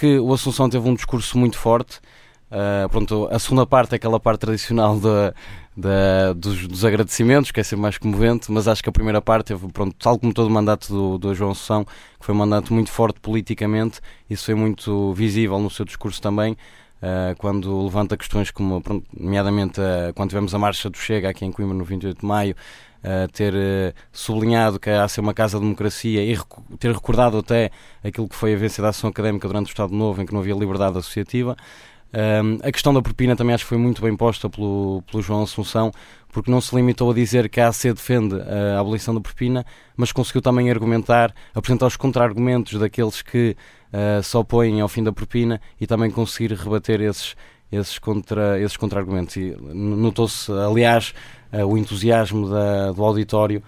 que o Assunção teve um discurso muito forte. Pronto, a segunda parte é aquela parte tradicional dos agradecimentos, que é sempre mais comovente, mas acho que a primeira parte teve, pronto, tal como todo o mandato do João Assunção, que foi um mandato muito forte politicamente. Isso foi muito visível no seu discurso também, quando levanta questões como, pronto, nomeadamente quando tivemos a marcha do Chega aqui em Coimbra no 28 de maio, ter sublinhado que há de ser uma casa de democracia e ter recordado até aquilo que foi a vivência da ação académica durante o Estado Novo, em que não havia liberdade associativa. A questão da propina também acho que foi muito bem posta pelo João Assunção, porque não se limitou a dizer que a AC defende a abolição da propina, mas conseguiu também argumentar, apresentar os contra-argumentos daqueles que se opõem ao fim da propina e também conseguir rebater esses contra-argumentos. E notou-se, aliás, o entusiasmo do auditório